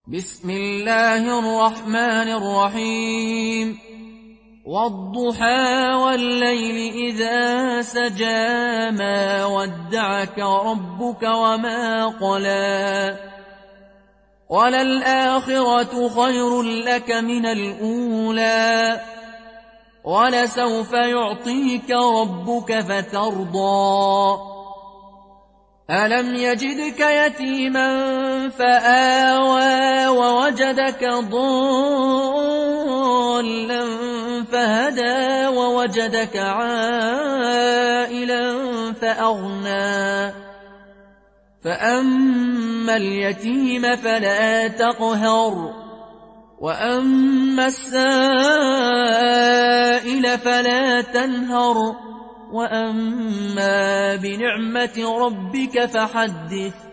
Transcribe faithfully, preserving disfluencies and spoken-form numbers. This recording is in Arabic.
بسم الله الرحمن الرحيم والضحى والليل إذا سجى ما ودعك ربك وما قلى وللآخرة خير لك من الأولى ولسوف يعطيك ربك فترضى ألم يجدك يتيما فآوى ووجدك ضالا فهدى ووجدك عائلا فأغنى فأما اليتيم فلا تقهر وأما السائل فلا تنهر وأما بنعمة ربك فحدث